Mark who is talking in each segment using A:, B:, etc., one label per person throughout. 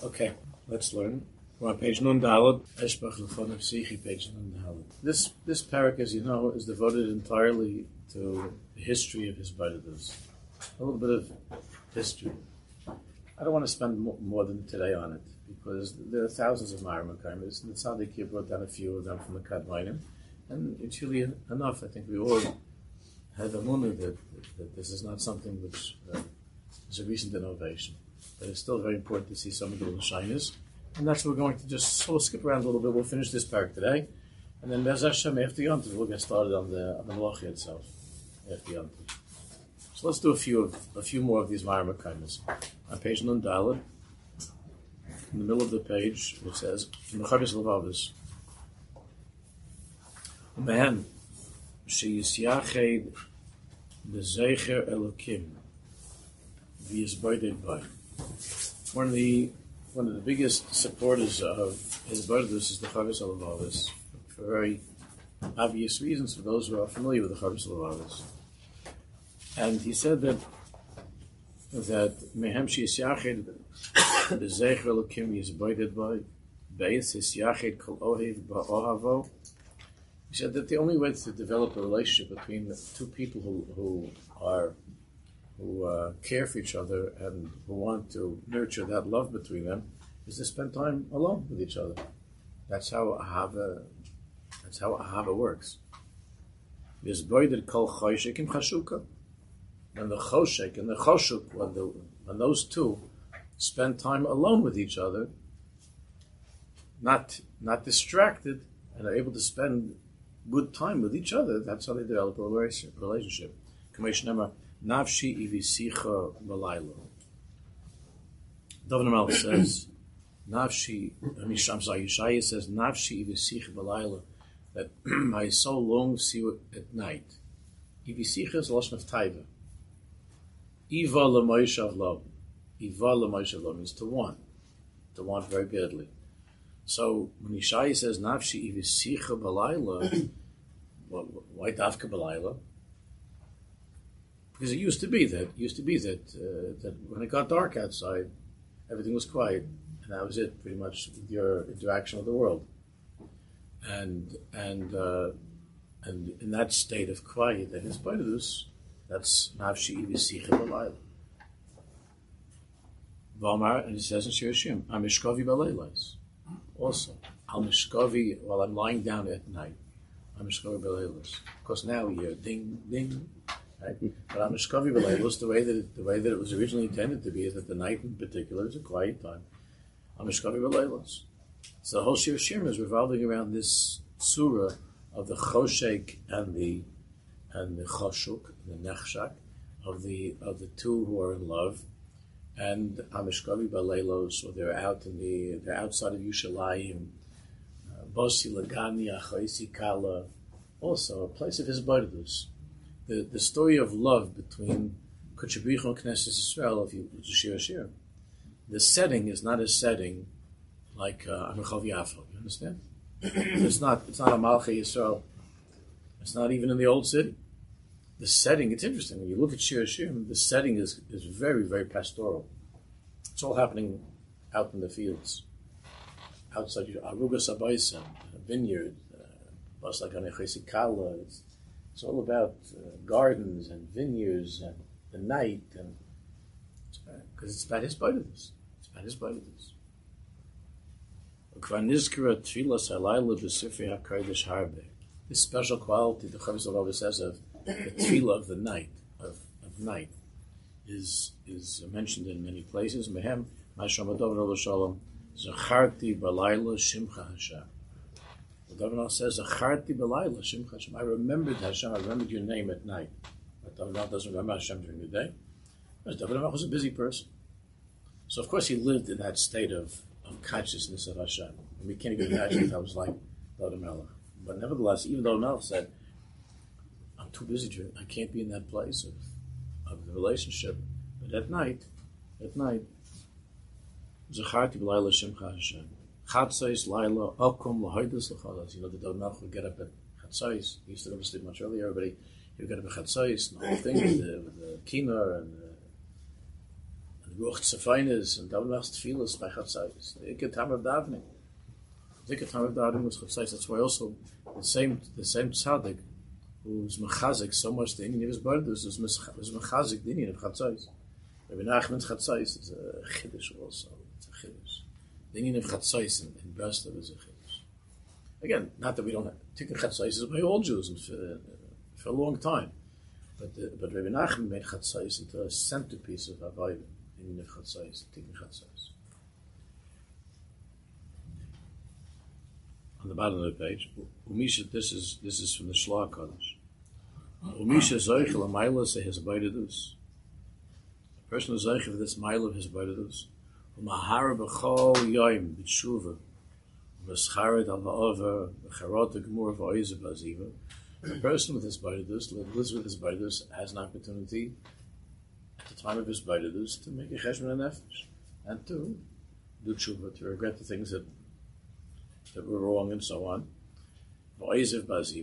A: Okay, let's learn. We're on page Nun Daled, Eshbach Lefon of Sichi, page Nun Daled. This parak, as you know, is devoted entirely to the history of his Hisbodedus. A little bit of history. I don't want to spend more than today on it, because there are thousands of Maramakamis, and the Tzaddik brought down a few of them from the Kadmainim, and it's really enough. I think we all have emunah that this is not something which is a recent innovation. But it's still very important to see some of the little shyness. And that's what we're going to just sort of skip around a little bit. We'll finish this parak today. And then Bez Hashem, after Yom Tov, we'll get started on the Malachi itself. After Yom Tov. So let's do a few more of these Maramakamis. On page Nun Daled, in the middle of the page, it says, in the Chavis Levavis, Mehen, Sheyisyached Bezecher Elokim, V'yizboided by. One of the biggest supporters of his Hisbodedus is the Chavis Levavis, for very obvious reasons for those who are familiar with the Chavis Levavis. And he said that Mehem Sheyisyached Bezecher Elokim V'yizboided by Beis Yisyached Kol Ohev Ba'ohavo. He said that the only way to develop a relationship between two people who care for each other and who want to nurture that love between them is to spend time alone with each other. That's how ahava works. V'yizboided kol choshek im chashuka. When the choshek and the choshuk, when those two spend time alone with each other, not distracted, and are able to spend good time with each other, that's how they develop a relationship. Kamesh Nema, Nafshi ivisicha balayla. David Melch says, Yeshaya says, Nafshi ivisicha balayla, that my soul longs to you at night. Ivisicha is lashon of taiva. Iva l'moishav lo. Iva l'moishav lo means to want very badly. So when Yeshaya says, Nafshi ivisicha balayla, why dafka balayla? Because it used to be that when it got dark outside, everything was quiet, and that was it, pretty much, with your interaction with the world. And in that state of quiet, that is Hisbodedus, that's nafshi ivisicha b'layla. V'amar, and it says in Shir Hashim, Amishkavi b'leilas. Also, Al Mishkavi, while I'm lying down at night, Amishkavi b'leilas. Of course, now we hear ding, ding. Right? But Amishkavi b'leilas, the way that it was originally intended to be, is that the night in particular is a quiet time. Amishkavi b'leilas. So the whole Shir Hashim is revolving around this surah of the choshek and the choshuk, the nechshak, of the two who are in love, and Amishkavi b'leilos, or they're outside of Yushalayim, Bosi Lagani Achaisi Kala, also a place of Hisbodedus. The story of love between Kodesh Baruch and Knesset Yisrael, if you Shir Hashir, the setting is not a setting like Amichav Yafo. You understand? It's not a Malchei Yisrael. It's not even in the old city. The setting, it's interesting. When you look at Shir Hashir, the setting is very, very pastoral. It's all happening out in the fields. Outside Aruga Sabaisa, vineyard, Baslagane Chesikala. It's all about gardens and vineyards and the night, and because it's about Hisbodedus. It's about Hisbodedus. This special quality the Chavis Levavis says of the tefillah of the night, of night, is mentioned in many places. Mehem Masham Adov Shalom Zacharti Balayla Shimcha Hashem. The David says Zacharti Balayla Shimcha Hashem. I remembered Hashem. I remembered your name at night. But David doesn't remember Hashem during the day. Because David was a busy person. So of course he lived in that state of consciousness of Hashem. And we can't even imagine what I was like David Melech. But nevertheless, even though Melech said, I'm too busy to, I can't be in that place of the relationship. But at night, Zacharti b'layla shimcha Hashem. Chatzais, Laila, Okum, Lahoidus, Lachalas. You know, the David Melech would get up at Chatzais. He used to go to sleep much earlier, but he would get up at Chatzais, and the whole thing with the kinnah and Ruach Tzafainis, and David Mach's Tefillas by Chatzais. The Ikka time of davening. The Ikka time of davening was Chatzais. That's why also the same tzaddik who was mechazik so much the Indian of his brothers was mechazik the Indian of Chatzais. Rabbi Nachman's Chatzais is a chiddush also. It's a chiddush. The Indian of Chatzais in Breslov is a chiddush. Again, not that we don't have Tikkun Chatzais is by all Jews for a long time, but Rabbi Nachman made Chatzais into a centerpiece of Avodah. The Indian of Chatzais, Tikkun Chatzais. On the bottom of the page, Umisha, this is from the Shloah Kodesh. Umisha Zoichel Amayla say his Abaydadus. A person who is Zoichel for this Mayla of his Abaydadus. Umahara B'chol Yoim B'tshuva. V'scharet al Ha'ova V'charot Gemur V'oizu B'aziva. A person with his Abaydadus, lives with his Abaydadus, has an opportunity at the time of his Abaydadus to make a Cheshbon HaNefesh and to do tshuva, to regret the things that were wrong and so on. Therefore,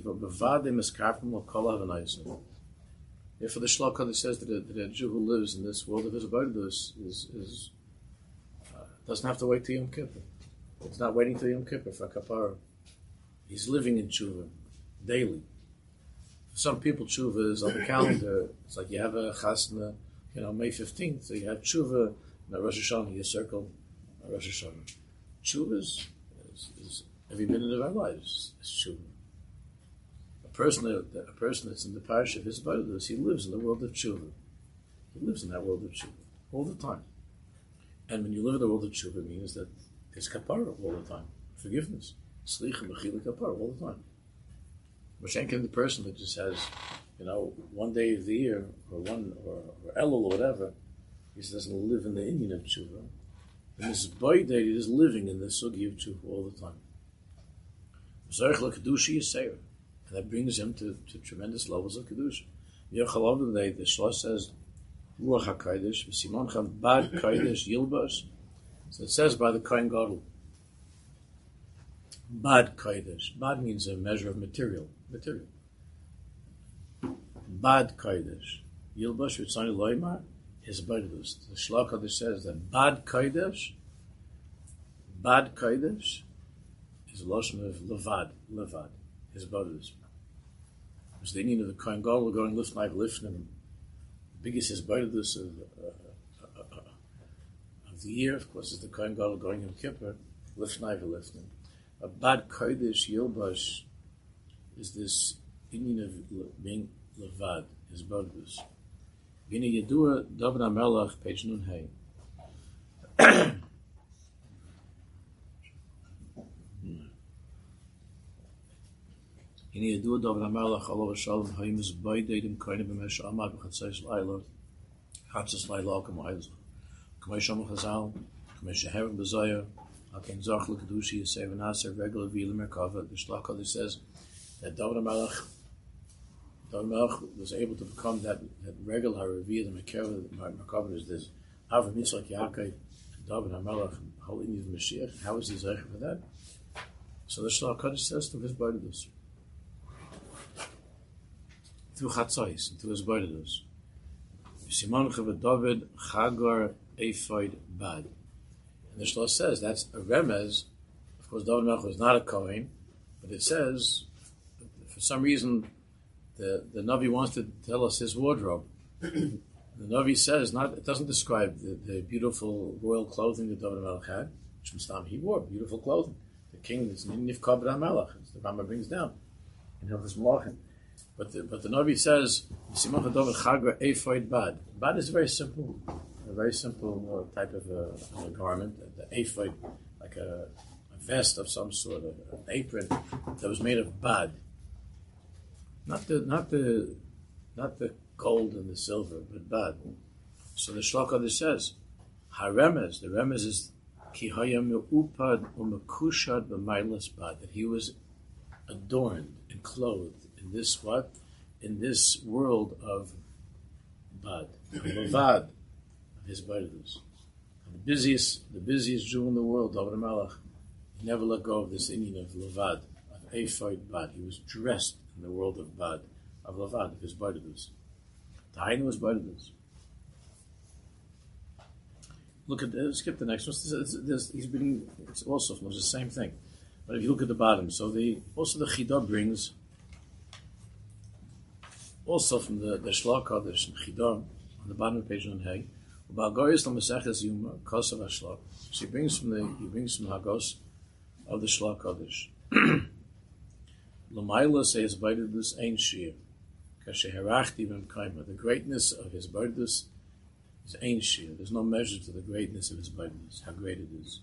A: the Shloah Kodesh says that a Jew who lives in this world of his Abaydadus doesn't have to wait till Yom Kippur. He's not waiting till Yom Kippur for a kapara. He's living in tshuva daily. For some people, tshuva is on the calendar. It's like you have a chasna, May 15th, so you have tshuva, Rosh Hashanah, you circle Rosh Hashanah. Tshuva is every minute of our lives is tshuva. A person that's in the parish of his Abaydadus, he lives in the world of tshuva. He lives in that world of tshuva all the time. And when you live in the world of tshuva, it means that there's kapara all the time, forgiveness, slicha, mechila, kapara all the time. Mashenkin, the person that just has, one day of the year or Elul or whatever, he doesn't live in the Indian of tshuva. And this boy that he is living in the sugi of tshuva all the time. And that brings him to tremendous levels of kedusha. The Shloah says, Ruach HaKodesh, V'simoncha Bad Kodesh Yilbash. So it says by the Kohen Gadol. Bad Kodesh. Bad means a measure of material. Bad Kodesh. Yilbash Ritzani Loimar is Abaydadus. The Shloah Kodesh says that Bad Kodesh is a lotion of Levad, his Abaydadus. It's the Indian of the Kohen Gadol going Lifnai Lifnim. Biggest his Abaydadus of the year, of course, is the Kohen Gadol going Yom Kippur, Lifnai Lifnim. A Bad Kodesh Yilbash is this Indian of being Levad, his Abaydadus. V'ina Yedua David HaMelech, page Nun Hey. V'ina Yedua David HaMelech, Olav Shalom, Hayim is Baidedim Koine B'mesh Amad B'chatzais L'ayla, Chatzas L'ayla Alkem Ha'ilzah. K'may Shom Chazal, K'may Sheherem B'zayah, Aken Zach L'Kedushi, Yisei V'Naser, Regel V'Yilim Merkava. The Shloah Kodesh says that David HaMelech was able to become that Regel HaRevi, the Merkava is this Avram Yitzchak Yaakov, David HaMelech, whole Indian of Mashiach. How is he Zeicher for that? So the Shloah Kodesh says to his Abaydadus, through Chatzais, to his Abaydadus, Simoncha David Chagar Ephod Bad. And the Shloah says that's a remez. Of course, David HaMelech was not a Kohen, but it says, for some reason, the Navi wants to tell us his wardrobe. The Navi says, it doesn't describe the beautiful royal clothing that David HaMelech had, which Mustam, he wore beautiful clothing. The king is Nif Kabed HaMelech, as the Rambam brings down in Hilchos Malachim. But the Navi says, Simoncha David Chagar Ephod Bad. Bad is a very simple type of a garment. The ephod, like a vest of some sort, an apron that was made of bad. Not the gold and the silver, but bad. So the Shloah Kodesh says, Haremez. The remez is ki hayam upad umekushad b'maylas bad. That he was adorned and clothed in this what? In this world of bad, of levad, of his Abaydadus. The busiest Jew in the world, David HaMelech, he never let go of this Indian of levad, of ephod bad. He was dressed in the world of bad, of levad, of his Abaydadus. Tahainu was Abaydadus. Look at skip the next one. He's been. It's also it's the same thing, but if you look at the bottom, so the Chidah brings also from the Shlach Kodesh and Chidah on the bottom of page 1 Balgoyis Lamaseches Yuma Kosav Hashlach. So he brings from the Hagos of the Shlach Kodesh. Lamaila says Baidus Ein Shir Kasheherachti Vim Kaima. The greatness of his Baidus is Ein Shir. There's no measure to the greatness of his Baidus, how great it is.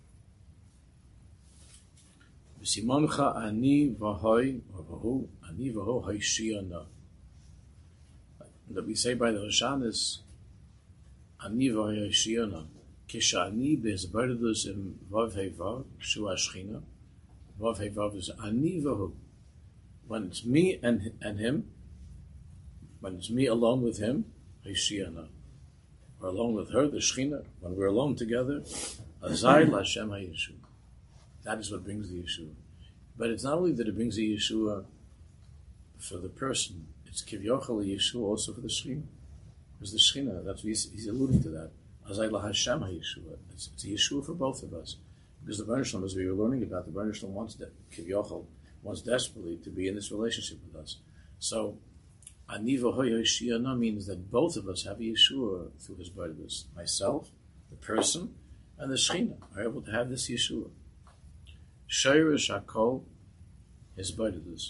A: V'simoncha ani v'hoi v'hu ani v'ho hoi shiyana. That we say by the Hoshanis ani v'hoi hoi shiyana. Kisha ani be'ez Baidus im vav hei vav shu ashchina. Vav hei vav is ani v'hu. When it's me and him, when it's me alone with him, Hishiyana. Or alone with her, the Shechina, when we're alone together, Azai Lashem HaYeshua. That is what brings the Yeshua. But it's not only that it brings the Yeshua for the person, it's Kivyochel Yeshua also for the Shechina. Because the Shechina, that's what he's alluding to that. Azai Lashem HaYeshua. It's a Yeshua for both of us. Because the Baruch Shalom, as we were learning about, the Baruch Shalom wants that, Kivyochel wants desperately to be in this relationship with us. So, Aniva Hoya Shiyana means that both of us have a Yeshua through his Baidus. Myself, the person, and the Shechina are able to have this Yeshua. Shayrish HaKol, his Baidus.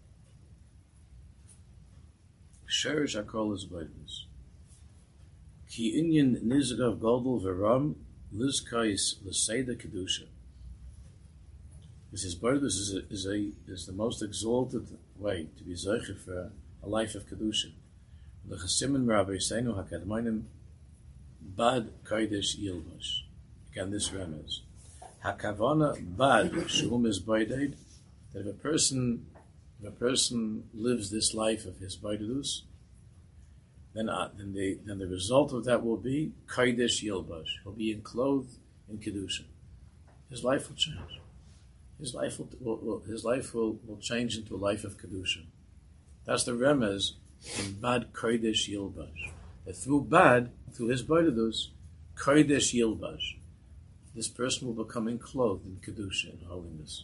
A: Shayrish HaKol is Baidus. Ki inyan nizgav godel veram lizkais l'seida kedusha. Because his Baidus is the most exalted way to be zeicher for a life of kedusha. The Chasimin Rabbi Seinu Hakadmonim Bad Kodesh Yilvash. Again, this remez Hakavana Bad Shum is Baided. That if a person lives this life of his Baidus, then the result of that will be Kodesh Yilvash. He'll be enclothed in kedusha. His life will change. His life will change into a life of kedusha. That's the remez in Bad Kodesh Yilbash. That through his Baidus, Kodesh Yilbash, this person will become enclothed in kedusha, in holiness.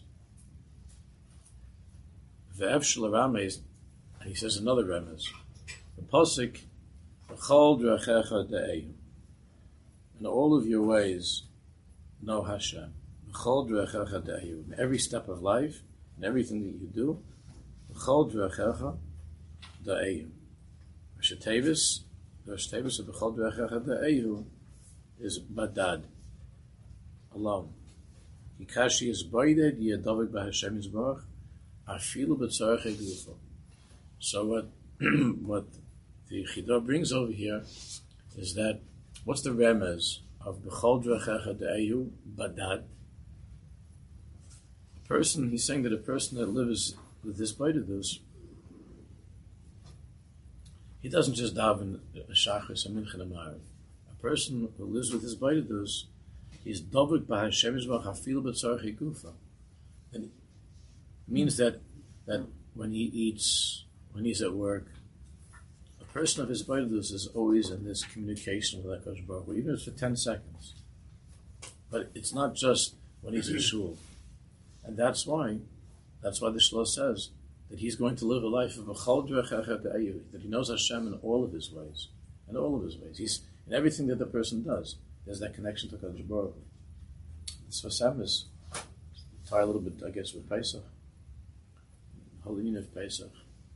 A: Ve'ev shel Rameis, and he says another remez. The pasuk, B'chol drachecha de'eyu. In all of your ways, know Hashem. B'chol drachecha de'eyu. In every step of life, in everything that you do, B'chol drachecha de'eyu. Rashatevis of B'chol drachecha de'eyu is badad, alone. Yikashi is baided yadavik b'Hashem Yisbarach afilu b'tzarech egufo. So what the Chidah brings over here is that what's the remez of B'chol drachecha de'eyu badad? He's saying that a person that lives with this baidedus, he doesn't just daven a shachris, a mincha, and a ma'ariv. A person who lives with his baidedus, he's davik b'Hashem Yisbarach hafil b'tzarech gufa. And it means that when he eats, when he's at work, a person of his baidedus is always in this communication with HaKadosh Baruch Hu, even if it's for 10 seconds. But it's not just when he's in shul. And that's why the Shlosh says that he's going to live a life of B'chol drachecha de'eyu, that he knows Hashem in all of his ways. In all of his ways. He's in everything that the person does. There's that connection to HaKadosh Baruch Hu. So Sam is tie a little bit, I guess, with Pesach. Halin of Pesach.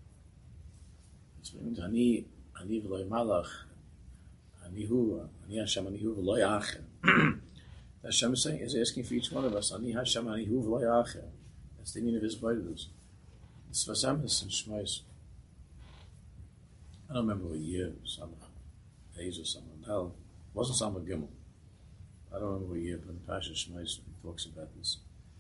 A: It means Ani v'loy malach, Ani Hashem, Ani v'loy acher. Hashem is asking for each one of us, Ani Hashem, Ani v'loy acher. That's the meaning of his Baidus. It's Vasamis and Shmais. I don't remember what year, some days or something. No, it wasn't Samar Gimel. I don't remember what year, but in Pasha Shmais he talks about this.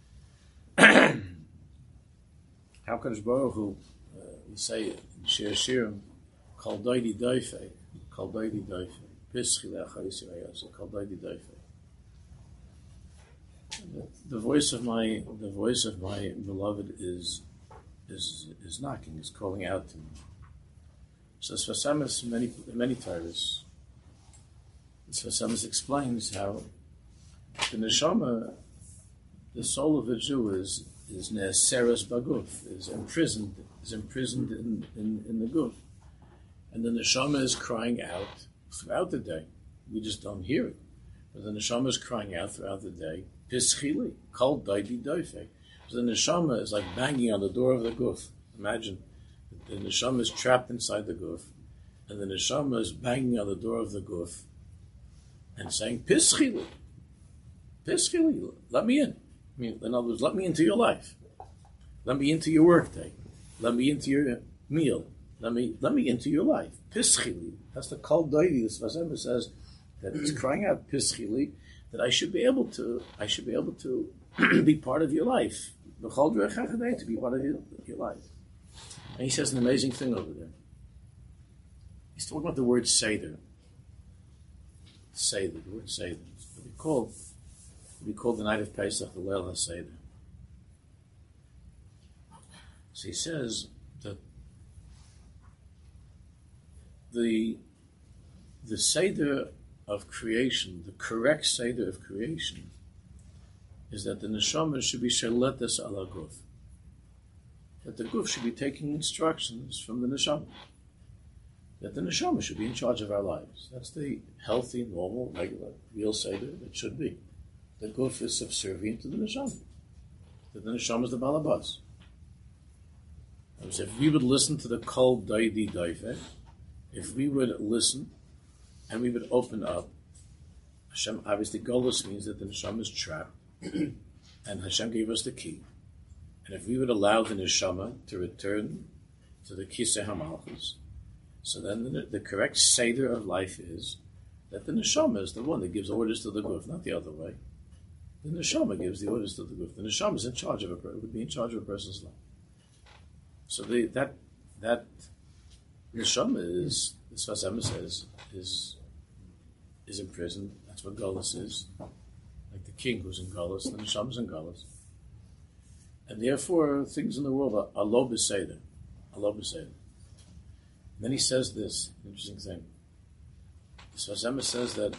A: How Kadosh Baruch Hu, we say in Shir Shirim, Kol Doidi Doifei, Pischi Lecha Yisrael, Kol Doidi Doifei. The voice of my beloved is knocking, is calling out to me. So Svasamis, many Torahs, So Samus explains how the neshama, the soul of a Jew, is neseres baguf, is imprisoned in the guf, and the neshama is crying out throughout the day. We just don't hear it, but the neshama is crying out throughout the day. Pischili, kol daidi doife. So the neshama is like banging on the door of the guf. Imagine the neshama is trapped inside the guf, and the neshama is banging on the door of the guf and saying, Pischili, let me in. I mean, in other words, let me into your life. Let me into your workday. Let me into your meal. Let me into your life. Pischili. That's the kol daidi. The Sfas Emes says that it's crying out pischili, that I should be able to be part of your life. To be part of your life. And he says an amazing thing over there. He's talking about the word seder. Seder, the word seder. We call the night of Pesach the Leil HaSeder. So he says that the Seder of creation, the correct Seder of creation, is that the neshama should be sheletes ala guf. That the guf should be taking instructions from the neshama. That the neshama should be in charge of our lives. That's the healthy, normal, regular, real Seder that should be. The guf is subservient to the neshama. That the neshama is the balabas. If we would listen to the kol daidi daife, if we would listen and we would open up, Hashem, obviously, Golus means that the neshama is trapped, and Hashem gave us the key. And if we would allow the neshama to return to the Kisei HaMalchus, so then the correct Seder of life is that the neshama is the one that gives orders to the guf, not the other way. The neshama gives the orders to the guf. The neshama is in charge of would be in charge of a person's life. So that neshama is, as Sfas Emes says, is in prison. That's what Golus is. Like the king who's in Golus, the neshama is in Golus. And therefore, things in the world are lo b'seder. Then he says this interesting thing. Sfas Emes says that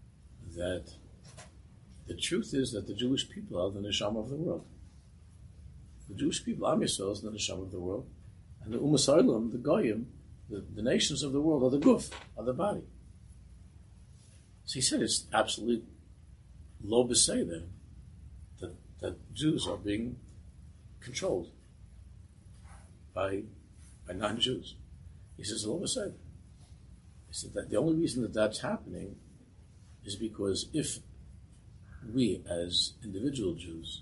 A: the truth is that the Jewish people are the neshama of the world. The Jewish people, Am Yisrael, is the neshama of the world, and the Umas Ha'olam, the Goyim, the nations of the world, are the guf, are the body. So he said it's absolutely lo b'seder that Jews are being controlled by non-Jews. He says lo b'seder. He said that the only reason that that's happening is because if we as individual Jews,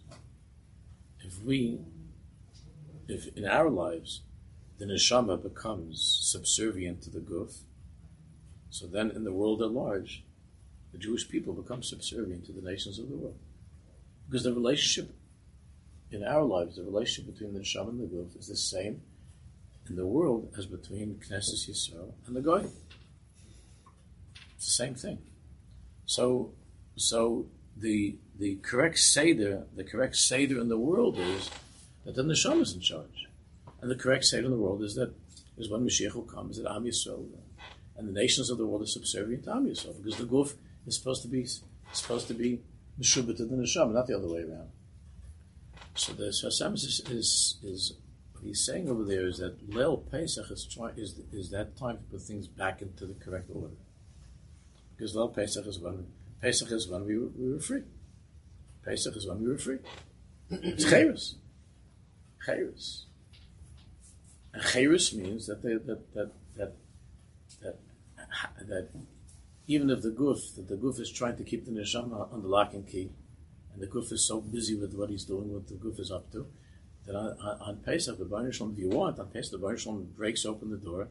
A: if in our lives the neshama becomes subservient to the guf, so then in the world at large, the Jewish people become subservient to the nations of the world. Because the relationship in our lives, the relationship between the neshama and the guf is the same in the world as between Knesset Yisrael and the Goyim. It's the same thing. So the correct Seder in the world is that the neshama is in charge. And the correct Seder in the world is when Mashiach will come, is that Am Yisrael and the nations of the world are subservient to Am Yisrael, because the guf is supposed to be meshubah to the neshama, not the other way around. So the Sfas Emes is what he's saying over there is that Leil Pesach is that time to put things back into the correct order. Because Leil Pesach is when we were free. Pesach is when we were free. It's Chayrus. And Chayrus means that even if the guf is trying to keep the neshama under lock and key, and the guf is so busy with what he's doing, what the guf is up to, that on Pesach, the Baruch Shalom, if you want, on Pesach, the Baruch Shalom breaks open the door,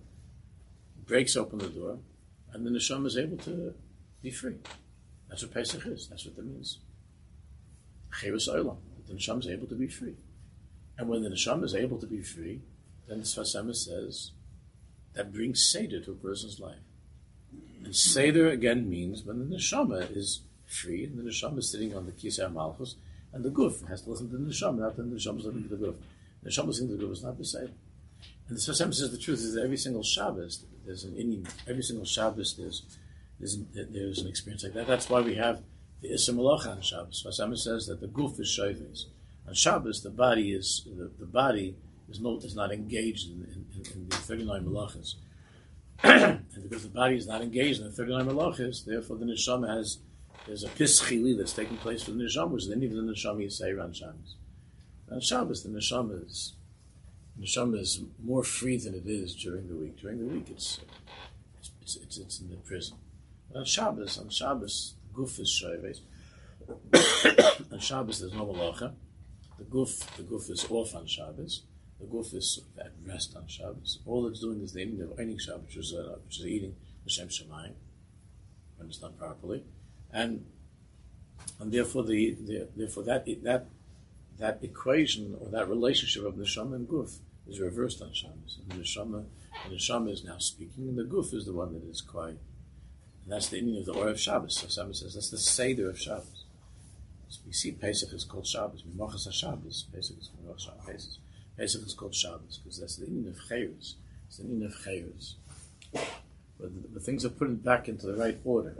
A: and the neshama is able to be free. That's what Pesach is. That's what that means. Chayrus Olam. The neshama is able to be free. And when the neshama is able to be free, then the Sfas Emes says that brings Seder to a person's life. And Seder again means when the neshama is free, and the neshama is sitting on the Kisei HaMalchus, and the guf has to listen to the neshama, not the neshama is listening to the guf. The neshama is listening to the guf, is not B'Seder. And the Sfas Emes says the truth is that every single Shabbos there's there's an experience like that. That's why we have the Issa Malacha on Shabbos. Vasama says that the guf is shayves. On Shabbos, the body is not engaged in the 39 malachas. And because the body is not engaged in the 39 malachas, therefore the neshama there's a pischili that's taking place for the neshama, which then even the neshama is say on Shabbos. On Shabbos, the neshama is more free than it is during the week. During the week, it's in the prison. But on Shabbos, the guf is shayves. On Shabbos, there's no malacha. The guf is off on Shabbos. The guf is at rest on Shabbos. All it's doing is the eating of Einik Shabbos, which is eating Hashem Shemayim when it's done properly, and therefore therefore that equation or that relationship of neshama and guf is reversed on Shabbos. And the neshama is now speaking, and the guf is the one that is quiet. And that's the meaning of the Or of Shabbos. So Shabbos says that's the Seder of Shabbos. So we see Pesach is called Shabbos. Mimachas HaShabbos. Pesach is called Shabbos. Pesach is called Shabbos because that's the meaning of Chayros. It's the meaning of Chayros. But the things are put back into the right order.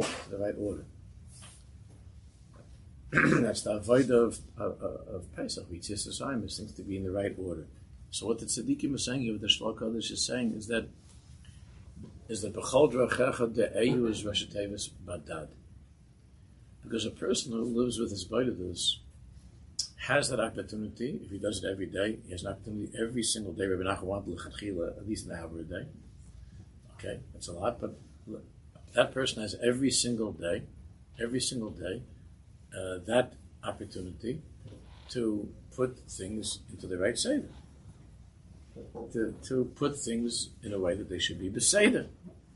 A: That's the avodah of Pesach. We teach things to be in the right order. So what the tzaddikim is saying here, what the Shlach Kodesh is saying, is that b'chol drachecha de'eyu is Rosh Tevis badad. Because a person who lives with his avodah has that opportunity. If he does it every day, he has an opportunity every single day. Rabbi Nachman wanted l'chadchila at least an hour a day. Okay, that's a lot, but that person has every single day, that opportunity to put things into the right seder, to put things in a way that they should be beseder.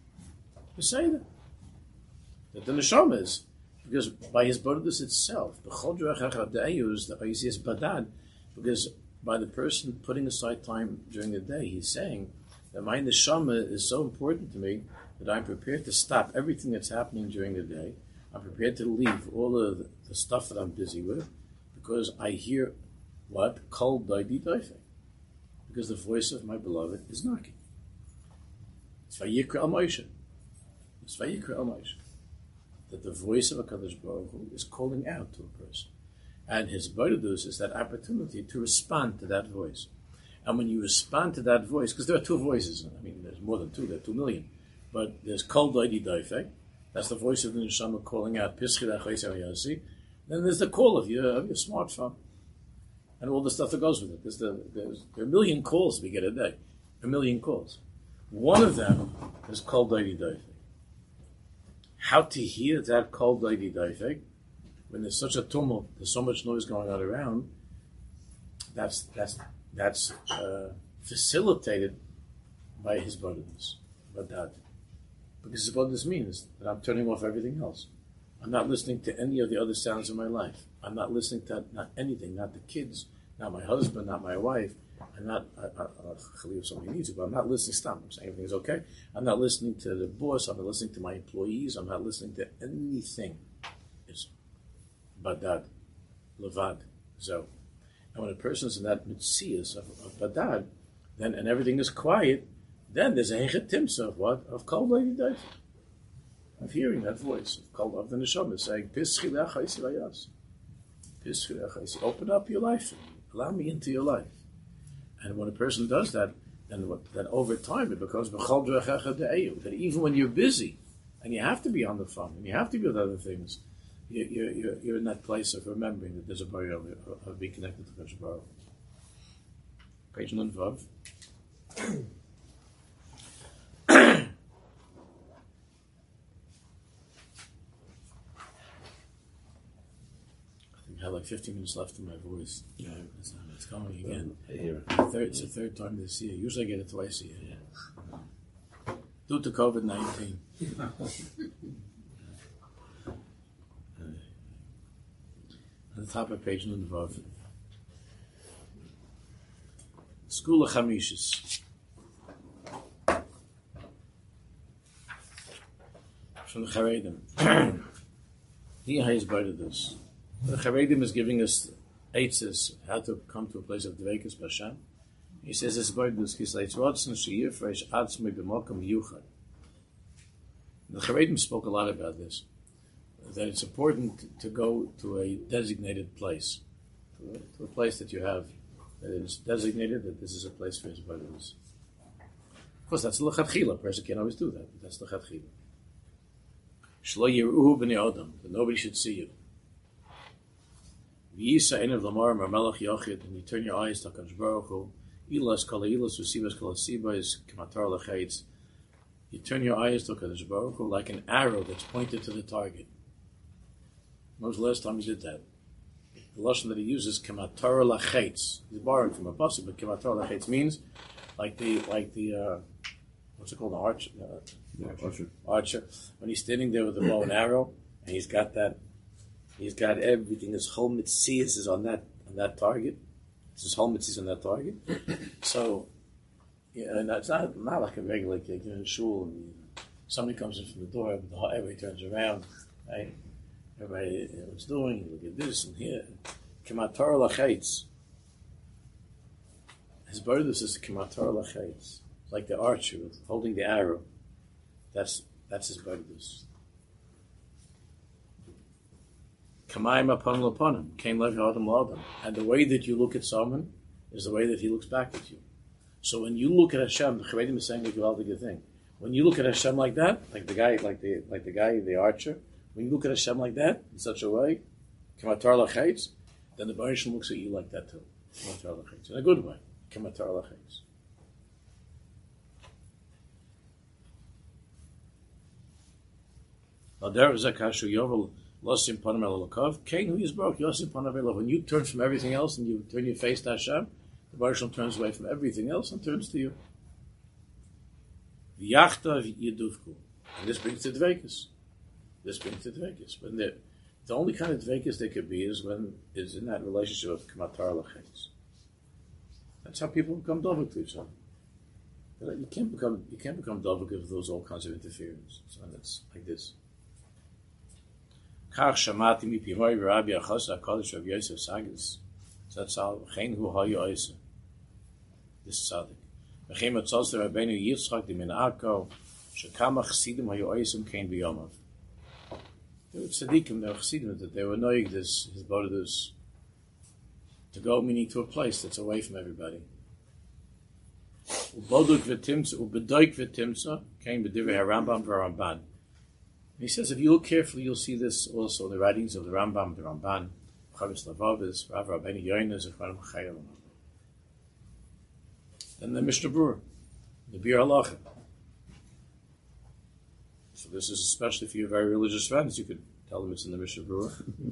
A: That the neshama is, because by his bodedus itself, the is badad, because by the person putting aside time during the day, he's saying that my neshama is so important to me that I'm prepared to stop everything that's happening during the day. I'm prepared to leave all of the stuff that I'm busy with, because I hear what? Kol daidi daifek. Because the voice of my beloved is knocking. It's Vayikra al Moshe. That the voice of HaKadosh Baruch Hu is calling out to a person. And his bodedus is that opportunity to respond to that voice. And when you respond to that voice, because there are two voices, I mean, there's more than two, there are 2 million, but there's Kol Daidi Daifek, that's the voice of the neshama calling out, Pischid HaChayis HaYasi. Then there's the call of your smartphone, and all the stuff that goes with it. There are 1 million calls we get a day, 1 million calls. One of them is Kol Daidi Daifek. How to hear that Kol Daidi Daifek when there's such a tumult, there's so much noise going on around. That's facilitated by his bodedus, badad. Because his bodedus means that I'm turning off everything else. I'm not listening to any of the other sounds in my life. I'm not listening to not anything, not the kids, not my husband, not my wife. I'm not, if somebody needs it, but I'm not listening. Stop. I'm saying everything is okay. I'm not listening to the boss. I'm not listening to my employees. I'm not listening to anything. It's badad, levad, zo. And when a person is in that mitzias of badad, then and everything is quiet, then there's a hechet timsa of what? Of Kol Daidi Daifek. Of hearing that voice of the neshama saying, Pischid HaChayis HaYasi. Pischid HaChayis. Open up your life. Allow me into your life. And when a person does that, then over time it becomes b'chol drachecha de'eyu. That even when you're busy, and you have to be on the phone, and you have to be with other things, you're in that place of remembering that there's a barrier of being connected to Kodesh Baruch. Page Nun-Vav. I have like 15 minutes left in my voice. Yeah, it's coming again. It's the third time this year. Usually I get it twice a year. Yeah. Due to COVID-19. At the top of page Nun-Vav. School of Chamishis. From the Charedim. He has invited us. The Charedim is giving us eitzes how to come to a place of Dveikus B'Hashem. He says it's invited us. He says, "Rotzen she'yifresh atzmei b'mokum yuchad." The Charedim spoke a lot about this, that it's important to go to a designated place, to a place that you have, that is designated, that this is a place for his brothers. Of course, that's l'chadchila. A person can't always do that, but that's l'chadchila. Shlo yiruhu b'nei Adam, that nobody should see you. V'yisa einav lamar marmelach yochid, and you turn your eyes to HaKadosh Baruch Hu, ilas kol ilas v'sibas kol sibas k'matar l'chayitz. You turn your eyes to HaKadosh Baruch Hu like an arrow that's pointed to the target. When was the last time he did that? The lashon that he uses, k'matar l'chayitz. He's borrowing from a pasuk, but k'matar l'chayitz means like the what's it called, an archer? Archer. When he's standing there with the bow and arrow, and he's got everything. His whole mitzias is on that target. His whole mitzias on that target. So, yeah, and it's not like a regular kid in a shul. And somebody comes in from the door, everybody turns around. Right? Everybody, what's doing? Look at this and here. K'matar l'chayitz. His brother says k'matar l'chayitz. It's like the archer holding the arrow. That's his brothers. Kamayim upon l'ponim, kain lev adam l'adam. And the way that you look at someone is the way that he looks back at you. So when you look at Hashem, the Charedim is saying a good thing. When you look at Hashem like that, like the guy, the archer, when you look at Hashem like that, in such a way, k'matar l'chayitz, then the Baruch Shem looks at you like that too. K'matar l'chayitz, in a good way. K'matar l'chayitz. When you turn from everything else and you turn your face to Hashem, the Baruch Shem turns away from everything else and turns to you. And this brings to Dveikus. When the only kind of Dveikus there could be is when is in that relationship of K'matar l'chayitz. That's how people become dovuk to each other. You can't become dovuk if there's all kinds of interference. So it's like this. Kach shamati mipi hoi Rabbi Achos HaKadosh Rav Yosef Sagis. So that's how Chen Hu Hayu Oisa. This is tzaddik. V'chein matzos Rabbeinu Yitzchak di min Akko shekama chesidim Hayu Oisim Kein B'yomav. There were tzaddikim, there were chesidim that they were noig his brothers to go, meaning to a place that's away from everybody. Uboduk v'timtza Kein B'divrei HaRambam v'Ramban. He says, if you look carefully, you'll see this also in the writings of the Rambam, the Ramban, Chavis Lavavis, Rav Rabbeinu Yoina, Zechron Chayil. And the Mishnah Berurah, the Bir Halacha. So this is especially for your very religious friends. You could tell them it's in the Mishnah Berurah.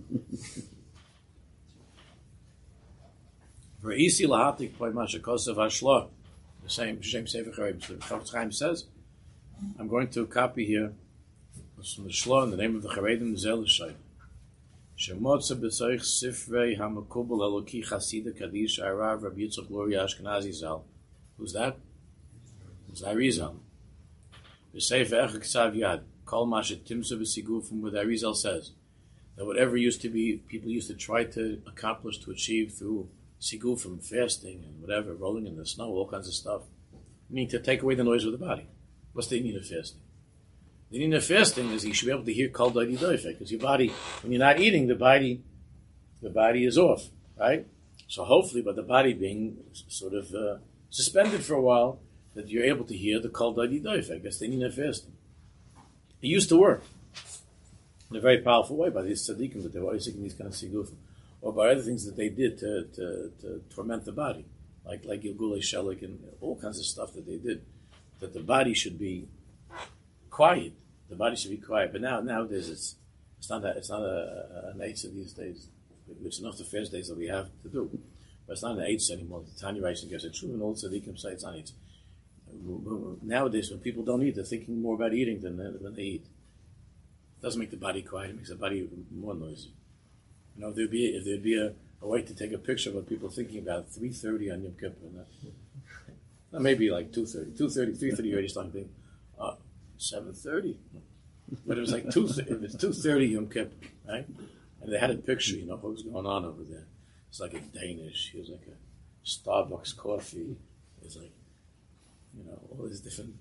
A: V'isi lahatik poi mashakosav hashla. The same Sefer Chaim. So Chafetz Chaim says, I'm going to copy here from the Shlo in the name of the Charedim Zel Shai. Shemotza b'tzarich sifrei hamakubel eloki chasida kadish arav Rabbi Yitzchak Luria Ashkenazi Zal. Who's that? It's Arizal. V'sefer echad k'sav yad kol mashet timsa v'sigur, from what Arizal says that whatever used to be people used to try to accomplish, to achieve through sigur, from fasting and whatever, rolling in the snow, all kinds of stuff, meaning to take away the noise of the body. What's the need of fasting? The need of fasting is you should be able to hear kol dodi doifek, because your body, when you're not eating, the body is off, right? So hopefully, by the body being sort of suspended for a while, that you're able to hear the kol dodi doifek. That's the need of fasting. It used to work in a very powerful way by these tzaddikim that they were always taking these kind of sigufim, or by other things that they did to torment the body, like Gilgulei Shelik and all kinds of stuff that they did, that the body should be quiet. The body should be quiet. But nowadays it's not an eitzah these days. It's enough the fast days that we have to do. But it's not an eitzah anymore. The Tanya writes and gives it true, and all tzaddikim say it's not eitzah. Nowadays, when people don't eat, they're thinking more about eating than they eat. It doesn't make the body quiet. It makes the body more noisy. You know, if there'd be a way to take a picture of what people are thinking about 3:30 on Yom Kippur, maybe like 2:30, 3:30, you're already starting to think, 7:30. But it was like if it's 2:30 Yom Kippur, right? And they had a picture, what was going on over there. It's like a Danish. It was like a Starbucks coffee. It's like, all these different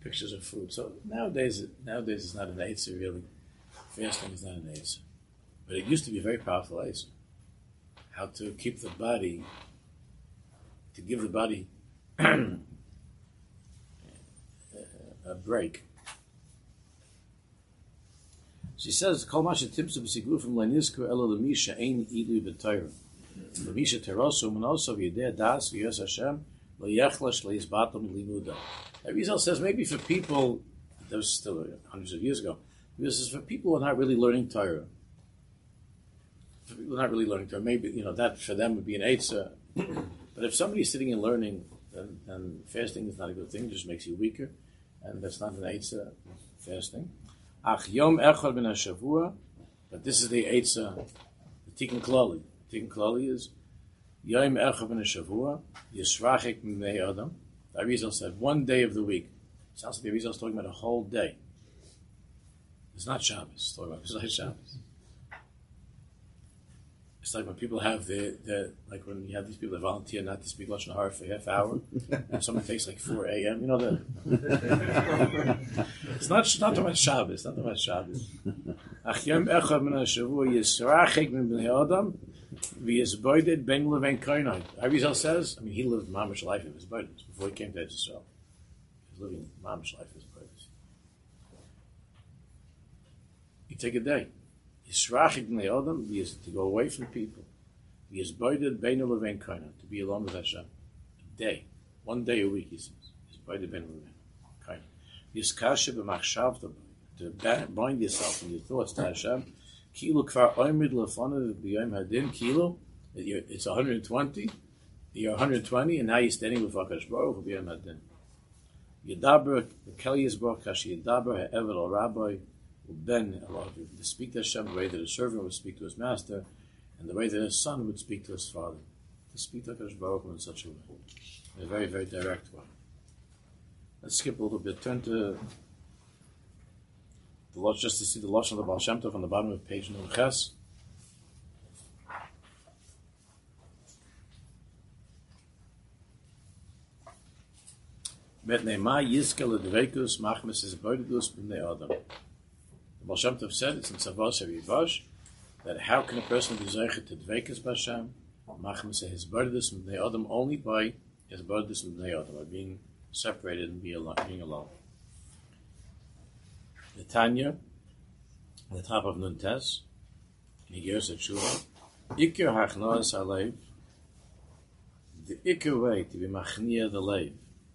A: pictures of food. So nowadays it's not an Eitzah really. Fasting is not an Eitzah. But it used to be a very powerful Eitzah. How to keep the body, to give the body a break. She says, "Kol mashe timsu b'siguf from lenizku elo lemisha ein ilu b'Torah. Lemisha terosu menosav yedeh das v'yos Hashem lo yechlash leizbatom limuda." Rizal says maybe for people, that was still hundreds of years ago, this is for people who are not really learning Torah. For people who are not really learning Torah, maybe that for them would be an eitzah. But if somebody's sitting and learning, then fasting is not a good thing; it just makes you weaker, and that's not an eitzah. Fasting. Ach yom echad ben hashavua, but this is the eitzah, the tikkun klali. Tikkun klali is yom echad ben hashavua yisrachik m'nei adam. The Arizal said 1 day of the week. Sounds like the Arizal is talking about a whole day. It's not Shabbos. It's talking about besides Shabbos. It's like when people have like when you have these people that volunteer not to speak Lashon Hara for a half hour, and someone takes like 4 a.m. It's not talking about Shabbos. It's not talking about Shabbos. Achyam echad min hashavua yisrachik min bnei adam v'yizboided ben levein koinai. Arizal says, he lived mamish life in his boided before he came to Israel. He was living mamish life in his boided. You take a day. Yisrachik bnei adam to go away from people. V'yizboided ben levein koinai, to be alone with Hashem. A day. 1 day a week, he says. Yizboided ben levein koinai. Yizkashe b'machshavta, to bind yourself in your thoughts to Hashem. Kilo kvar oimid lefanav b'yom hadin. Kilo, it's 120. You're 120, and now you're standing with HaKadosh Baruch Hu b'yom hadin. Yedaber kel yizbor kashi yedaber ha'eved al rabbi uben elav. To speak to Hashem the way that a servant would speak to his master, and the way that a son would speak to his father. To speak to HaKadosh Baruch Hu in such a way, in a very, very direct way. Let's skip a little bit. Turn to just to see the Lashon of the Baal Shem Tov on the bottom of page Nun Ches. Bet ne'ma yizkel edveikus machmes is boidus b'nei adam. The Baal Shem Tov said, it's in Tzavos HaRivash, that how can a person be zeicher to dveikus b'Hashem, machmes his boidus b'nei adam, only by his boidus b'nei adam, by being separated and being alone. The Tanya, on the top of Nun Tes, Nigeres Tshuva, Iker hachnoas halev, the Iker way to be machnia the leiv,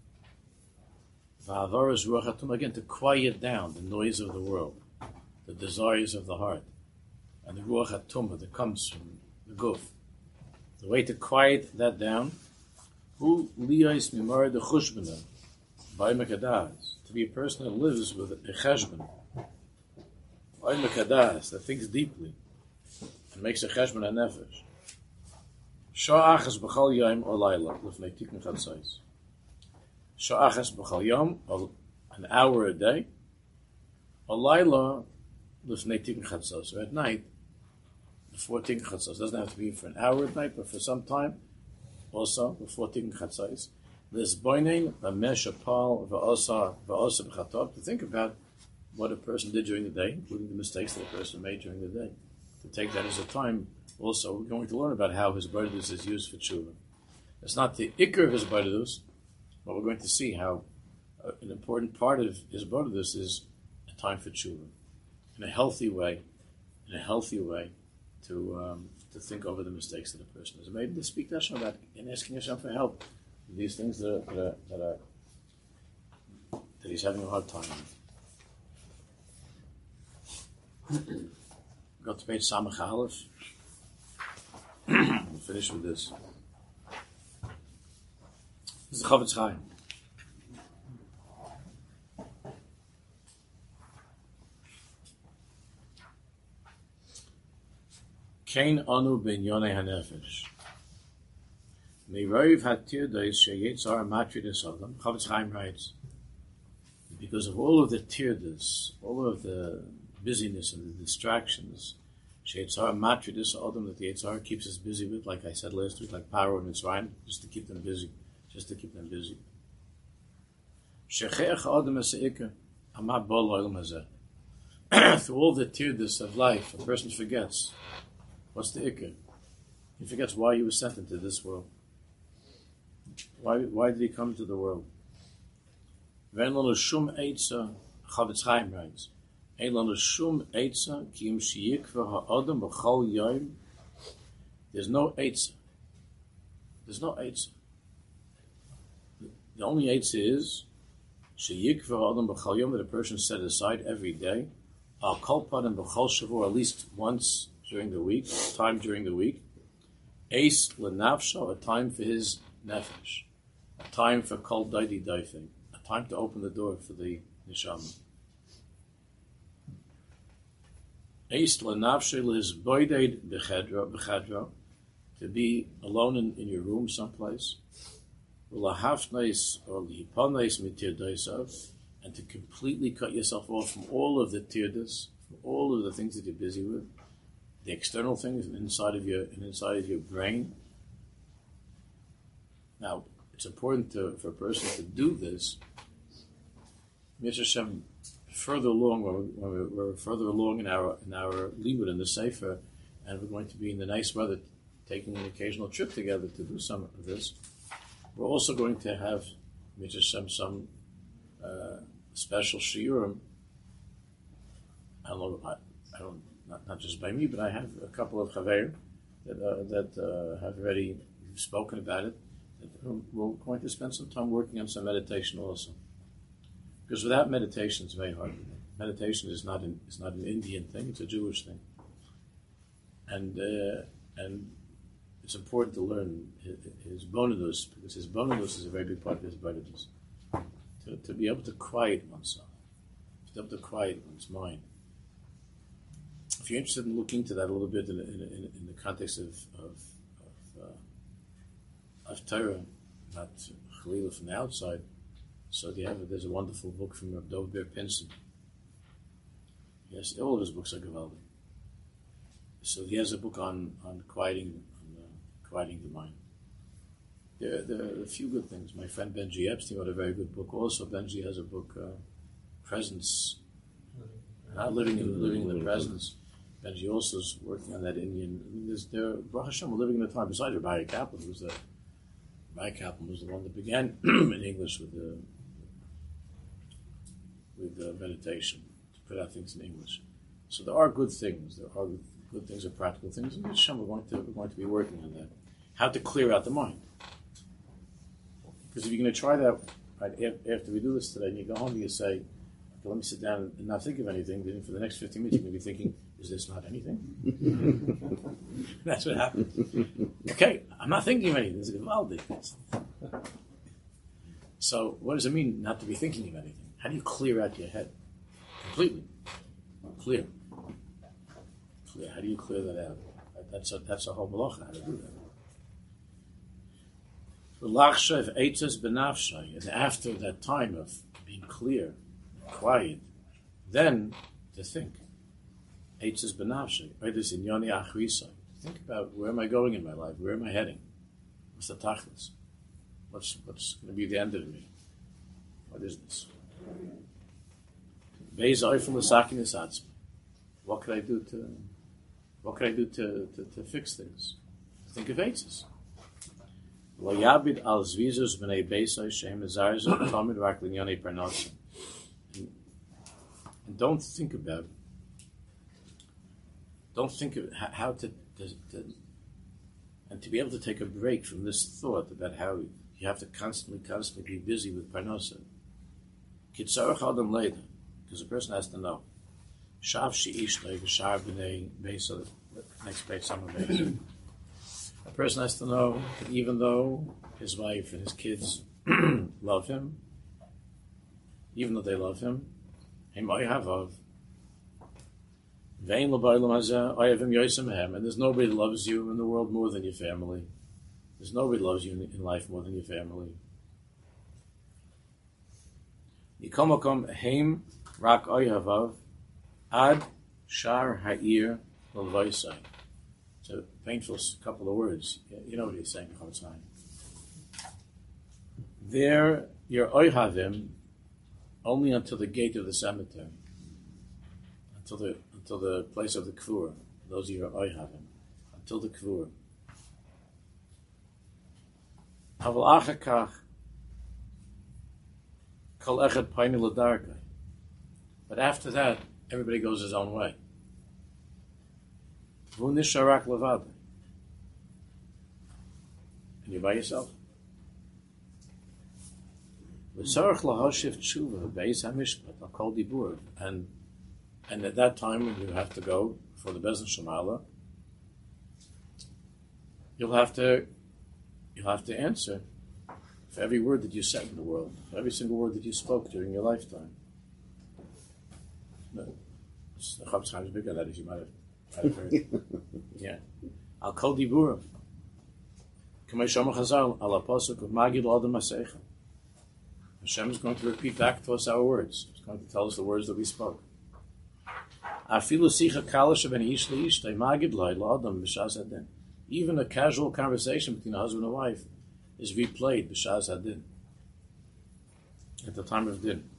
A: v'avaras ruach hatum, again to quiet down the noise of the world, the desires of the heart, and the ruach hatum that comes from the guf. The way to quiet that down, hu liyos mimar de chushbena, by mekadas, to be a person that lives with a cheshbon, by mekadas, that thinks deeply, and makes a cheshbon a nefesh. Sha'achas b'chal yom or layla, l'fnei tikun chatzos. Sha'achas b'chal yom, an hour a day, or layla, l'fnei tikun chatzos. So at night, before tikun chatzos, doesn't have to be for an hour at night, but for some time, also before tikun chatzos. This boining a meshapal va'osa b'chatov, to think about what a person did during the day, including the mistakes that a person made during the day. To take that as a time, also we're going to learn about how his bardus is used for tshuva. It's not the ikr of his bardus, but we're going to see how an important part of his bardus is a time for tshuva, in a healthy way, to think over the mistakes that a person has made, to speak to Hashem about and asking Hashem for help. These things that he's having a hard time with. Go to page Samach Aleph. We'll finish with this. This is the Chavetz Chaim. Kein anu ben yonei hanefesh. Chavetz Chaim writes, because of all of the tirdas, all of the busyness and the distractions, Sheitzar Matridus Adam, that the Yitzhar keeps us busy with, like I said last week, like Paro and Mitzrayim, just to keep them busy. Through all the tirdus of life, a person forgets. What's the ikr? He forgets why he was sent into this world. Why did he come to the world? Chavetz Chaim writes, there's no eitzah. There's no eitzah. The only eitzah is that a person set aside every day, or at least once during the week, time during the week, a time for his nefesh, a time for kol daidi daifing, a time to open the door for the neshama. To be alone in your room someplace, and to completely cut yourself off from all of the tirdas, from all of the things that you're busy with, the external things inside of your brain. Now, it's important for a person to do this. Mr. Shem, further along, when we're further along in our libud in the sefer, and we're going to be in the nice weather, taking an occasional trip together to do some of this. We're also going to have some special shiurim. I don't, not just by me, but I have a couple of chaverim that have already spoken about it. We're going to spend some time working on some meditation also, because without meditation, it's very hard. Meditation is not an Indian thing; it's a Jewish thing, and it's important to learn his bonus, because his bonus is a very big part of his bonus. To be able to quiet oneself, to be able to quiet one's mind. If you're interested in looking into that a little bit in the context of Torah, not Chalila from the outside, so there's a wonderful book from Rav Dov Ber Pinson. Yes, all of his books are Gavaldi. So he has a book on quieting the mind. There are a few good things. My friend Benji Epstein wrote a very good book. Also, Benji has a book, Presence, not living in the presence. Benji also is working on that Indian. Baruch Hashem, we're living in a time. Besides Rabbi Kaplan, Rabbi Kaplan was the one that began in English with the meditation, to put out things in English. So there are good things. There are good things and practical things. And Hashem, we're going to be working on that. How to clear out the mind. Because if you're going to try that, right, after we do this today, and you go home and you say, okay, let me sit down and not think of anything, then for the next 15 minutes you're going to be thinking, is this not anything? That's what happens. Okay, I'm not thinking of anything. This is Gavaldi. So what does it mean not to be thinking of anything? How do you clear out your head? Completely. Clear. How do you clear that out? That's a whole malacha, how to do that. And after that time of being clear, quiet, then to think. Eitzes benafshay. Think about, where am I going in my life? Where am I heading? What's the tachlis? What's going to be the end of me? What is this? What could I do to fix things? Think of eitzes. And don't think of how to and to be able to take a break from this thought about how you have to constantly be busy with parnasa. Because a person has to know. Next page, a person has to know that even though his wife and his kids love him, even though they love him, and there's nobody that loves you in the world more than your family. There's nobody that loves you in life more than your family. Ad shar ha'ir l'vaisai. It's a painful couple of words. You know what he's saying all the time. There, your oihavim, only until the gate of the cemetery, until the place of the kvur. Those of you who are oihavim, until the kvur. Aval achakach kol echad paini l'darkai. But after that, everybody goes his own way. V'hu nisharak levadai. And you're by yourself. V'tzarech lahoshiv tshuva beis hamishpat al kol dibur. And at that time, when you have to go for the Beis Shemala, you'll have to answer for every word that you said in the world, for every single word that you spoke during your lifetime. The Chofetz Chaim is big on that, as you might have heard. Yeah. Al kol diburim. K'may shomer Chazal al pasuk of Magid l'adam hasecha. Hashem is going to repeat back to us our words. He's going to tell us the words that we spoke. Afilu sicha kala sheben ish leishtay magid l'adam b'shas hadin. Even a casual conversation between a husband and wife is replayed b'shas hadin, at the time of din.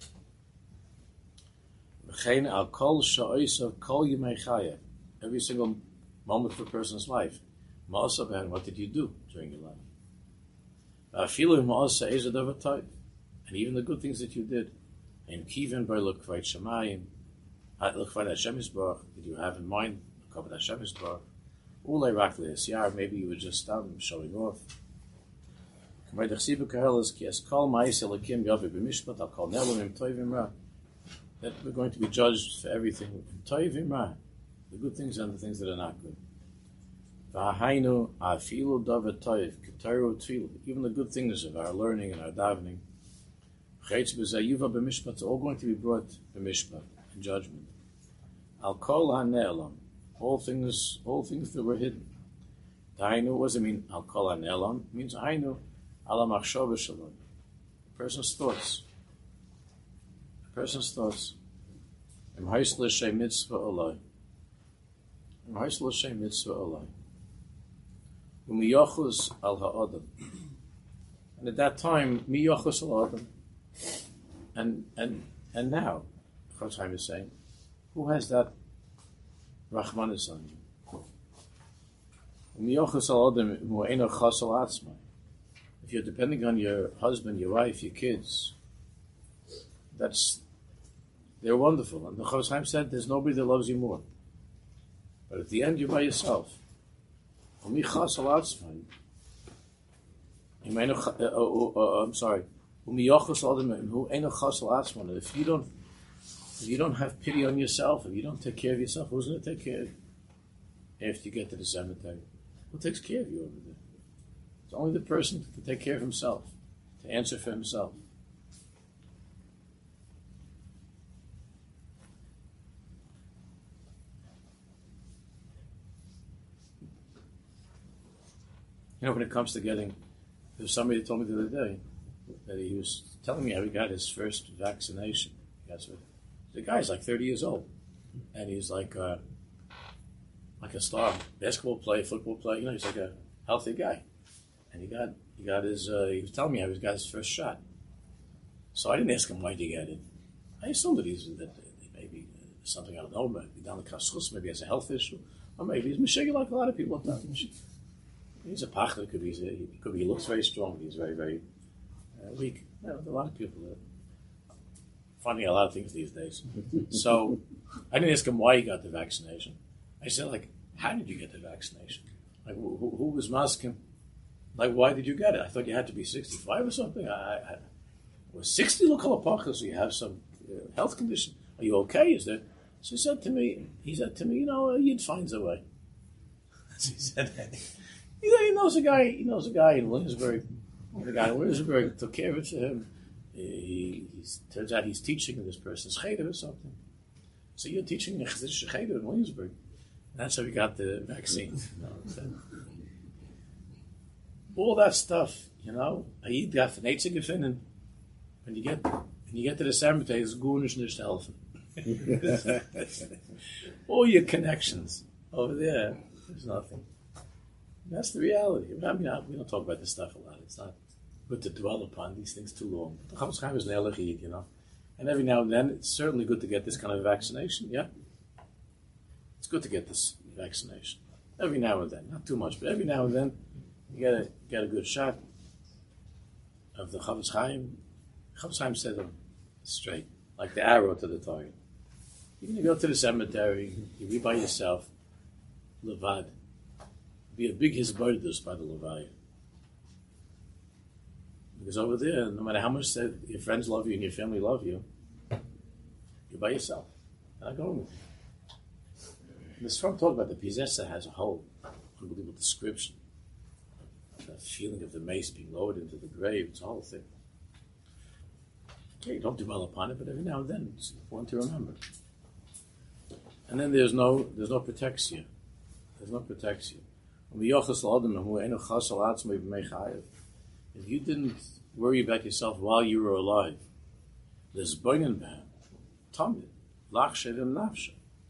A: V'chein al kol sha'osav kol yimei chayah. Every single moment of a person's life. Ma'asa ben, what did you do during your life? Afilu ma'asa ezad avatayv. And even the good things that you did. And kiven by l'kvayt shamayim. L'kvayt Hashem Yisbarach. Did you have in mind l'kvayt Hashem Yisbarach? Ulay rak le'esyar. Maybe you were just showing off. That we're going to be judged for everything, the good things and the things that are not good. Even the good things of our learning and our davening, it's all going to be brought to mishpat, in judgment. All things that were hidden. What does it mean? Al kol ha'ne'elam means hainu ala machshava shalom. A person's thoughts. Im ha'is l'shem mitzvah olai. U'miyochus al ha'adam. And at that time, miyochus al ha'adam. And now, Chofetz Chaim is saying, who has that Rachmanis on you? If you're depending on your husband, your wife, your kids, they're wonderful. And the Chofetz Chaim said, there's nobody that loves you more. But at the end, you're by yourself. I'm sorry. If you don't have pity on yourself, if you don't take care of yourself, who's going to take care of you after you get to the cemetery? Who takes care of you over there? It's only the person to take care of himself, to answer for himself. When it comes to getting, there was somebody that told me the other day that he was telling me how he got his first vaccination. The guy's like 30 years old, and he's like a star, basketball player, football player. He's like a healthy guy, and he got his. He was telling me how he got his first shot. So I didn't ask him why did he get it. I assumed that maybe something I don't know, maybe down the kaschus, maybe he has a health issue, or maybe he's mishagel like a lot of people. He's a pachler. He looks very strong, but he's very, very weak. A lot of people are finding a lot of things these days. So I didn't ask him why he got the vaccination. I said, how did you get the vaccination? Who was masking? Why did you get it? I thought you had to be 65 or something. I was 60. Look how pachler, so you have some health condition. Are you okay? Is there? So he said to me, Yid finds a way. So he said, he knows a guy in Williamsburg. The guy in Williamsburg took care of it for him. He turns out he's teaching in this person's cheder or something. So you're teaching a cheder in Williamsburg. That's how we got the vaccine. All that stuff, a Yid got von Eitzig gefunden. When you get to the cemetery, it's gunish nicht helfen. All your connections over there, there's nothing. That's the reality. We don't talk about this stuff a lot. It's not good to dwell upon these things too long. The Chofetz Chaim is an Ehrlich Yid, And every now and then, it's certainly good to get this kind of vaccination, yeah? It's good to get this vaccination. Every now and then, not too much, but every now and then, you get a good shot of the Chofetz Chaim. Chofetz Chaim said them straight, like the arrow to the target. You're going to go to the cemetery, you be by yourself, levad. Be a big hisbardus by the levaya. Because over there, no matter how much your friends love you and your family love you, you're by yourself. They're not going with you. And this Trump talk about the Pizessa has a whole unbelievable description. That feeling of the mace being lowered into the grave, it's a whole thing. Okay, you don't dwell upon it, but every now and then it's important to remember. And then there's no protection. There's no protection. If you didn't worry about yourself while you were alive, there's boinen b'hem, tamid, lachshevim nafsha,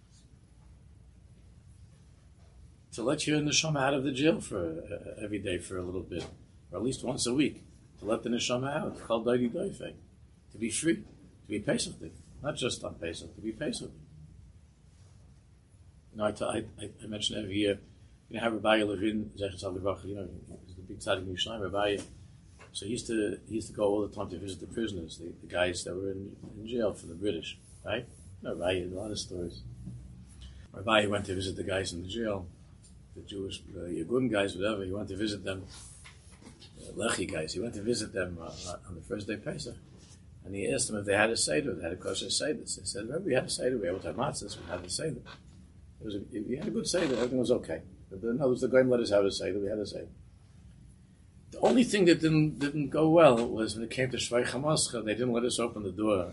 A: to let your neshama out of the jail for every day for a little bit, or at least once a week, to let the neshama out, called doidi doifek, to be free, to be pesachdik, not just on Pesach, to be pesachdik. You know, I mention every year, you know, how Rabbi Levin, Zechat Zav, you know, he's the big tzaddik in Yerushalayim, Rabbi. So he used to go all the time to visit the prisoners, the guys that were in jail for the British, right? You know, Rabbi, a lot of stories. Rabbi went to visit the guys in the jail, the Jewish Yagun guys, whatever. He went to visit them, Lechi guys. He went to visit them on the first day Pesach, and he asked them if they had a seder, they had a kosher seder. They said, "Remember, we had a seder. We were able to have matzahs. We had a seder. We had a good seder. Everything was okay. But in other words, the Goyim let us have a seder. We had a seder. The only thing that didn't go well was when it came to Shvei Chamascha, they didn't let us open the door.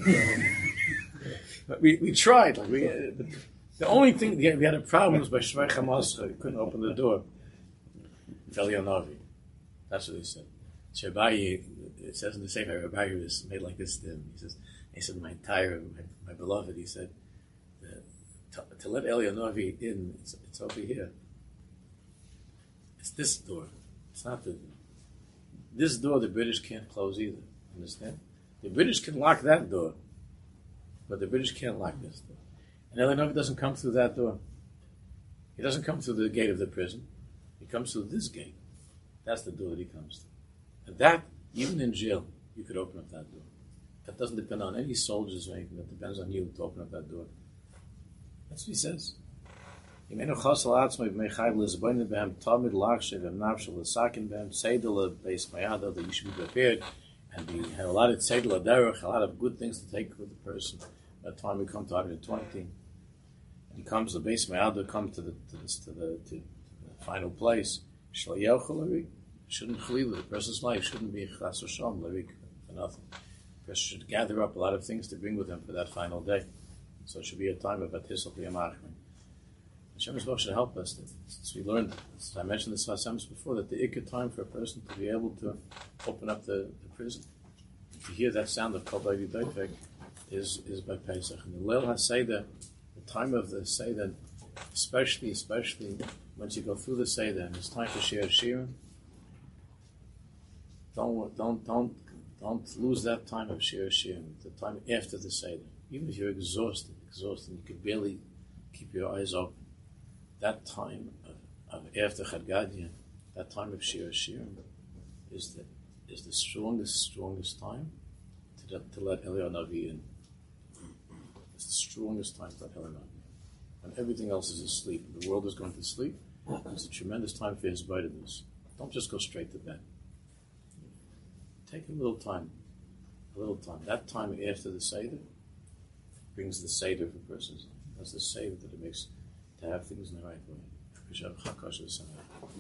A: But we tried. But the only thing we had a problem was by Shvei Chamascha. We couldn't open the door. Velyonovi. That's what he said. Shebayi, it says in the Sefer, Rabbi was made like this to him. He said, my beloved, he said, to let Elyonovi in, it's over here. It's this door. It's not this door the British can't close either. Understand? The British can lock that door, but the British can't lock this door. And Elyonovi doesn't come through that door. He doesn't come through the gate of the prison. He comes through this gate. That's the door that he comes through. And that, even in jail, you could open up that door. That doesn't depend on any soldiers or anything. That depends on you to open up that door. That's what he says. You should be prepared, and we have a lot of tzedel derech, a lot of good things to take with the person. By the time we come to 120, and he comes to the base mayada, comes to the final place. Shouldn't chalila, the person's life shouldn't be chas v'sham lerik for nothing. The person should gather up a lot of things to bring with him for that final day. So it should be a time of batisel b'yamachmin. Hashem Yisrael should help us. Since we learned, as I mentioned this last time before, that the ikka time for a person to be able to open up the prison, to hear that sound of Kol Doidi Doifek, is by Pesach. And the Leil HaSeder, the time of the Seder, especially once you go through the Seder and it's time to share Shirim, don't lose that time of share Shirim, the time after the Seder. Even if you're exhausted, you can barely keep your eyes open. That time of after Chad Gadya, that time of Shir Shirim, is the strongest time to let Elyonavi in. It's the strongest time to let Elyonavi in. When everything else is asleep, the world is going to sleep, it's a tremendous time for his vitals. Don't just go straight to bed. Take a little time. That time after the Seder brings the Seder of a person's life. That's the Seder that it makes to have things in the right way.